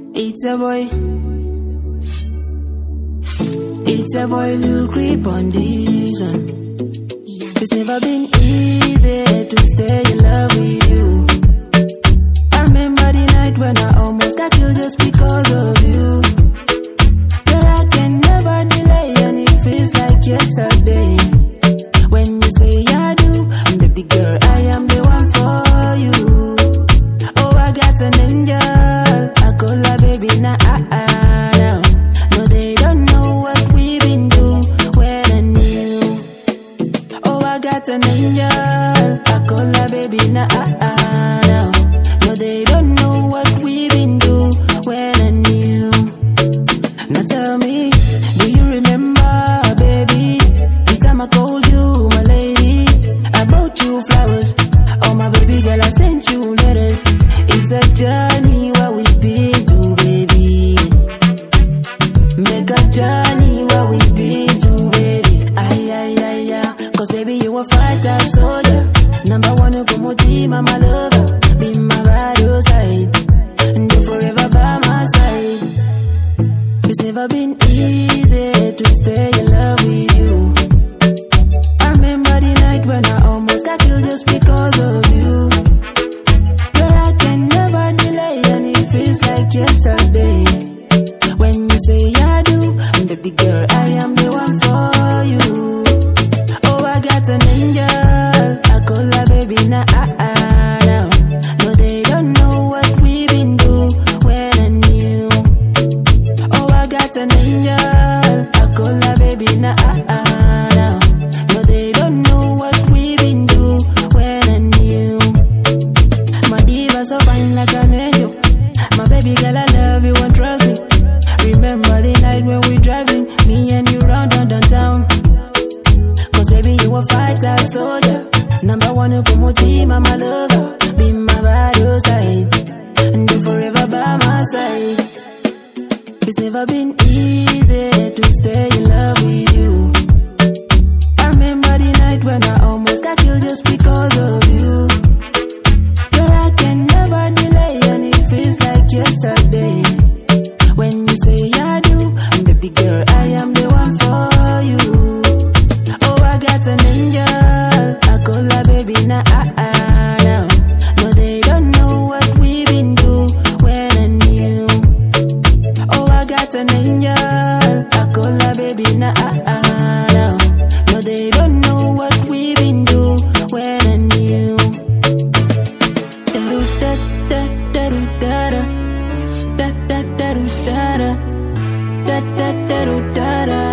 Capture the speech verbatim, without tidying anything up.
It's a boy. It's a boy, Lil Creep on this one. It's never been easy to stay in love with you. I remember the night when I almost got killed just because of you. But I can never delay, and it feels like yesterday. When you say I do, baby girl, I am the one for you. Oh, I got an angel, I call her baby now. Ah, ah, now. No, they don't know what we've been doing when I knew. Oh, I got an angel, I call her baby now. Ah, ah, now. No, they don't know what we've been doing when I knew. Now tell me, do you remember, baby, the time I called you, my lady? I bought you flowers. Oh, my baby girl, I sent you letters. It's a journey where we've been to, baby. Make a journey where we've been to, baby. Ay, ay, ay, ay. Cause baby, you a fighter, soldier. Number one, you come with me, my lover. Be my right side, and you forever by my side. It's never been easy to stay in love with you. I remember the night when I almost got killed just because of you. But I can never delay, and it feels like yesterday. When you say I do, baby girl, I am the one for you. Oh, I got an angel, I call her baby now. Ah, ah, now. No, they don't know what we've been doing when I knew. Oh, I got an angel, I call her baby now. Ah, ah, now. No, they don't know what we've been doing when I knew. My diva so fine like an angel. My baby girl, I love you and trust me. Remember the night when we driving, me and you round down downtown. Cause baby, you a fighter, soldier. Number one, you come with me, my lover. Be my right side, and you forever by my side. It's never been easy to stay in love with you. I remember the night when I almost got killed just because of you. But I can never delay, and it feels like yesterday. When you say I do, baby girl, I am the one for you. Oh, I got an angel, I call her baby now. Ah, ah, now. No, they don't know what we've been doing when I knew. Oh, I got an angel, I call her baby now. Ah, ah, now. No, they don't know what we've been doing when I knew. Da da da da da da da da da da da da da da da da.